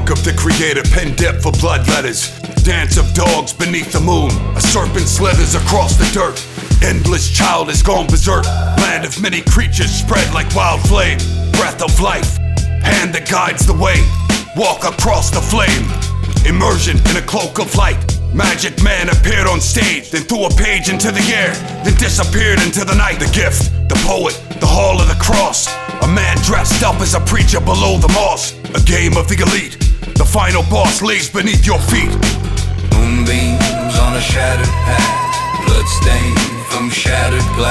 Work of the creator, pen dipped for blood letters. Dance of dogs beneath the moon. A serpent slithers across the dirt. Endless child has gone berserk. Land of many creatures spread like wild flame. Breath of life, hand that guides the way. Walk across the flame. Immersion in a cloak of light. Magic man appeared on stage, then threw a page into the air, then disappeared into the night. The gift, the poet, the hall of the cross. A man dressed up as a preacher below the moss. A game of the elite. The final boss lays beneath your feet. Moonbeams on a shattered path, bloodstained from shattered glass.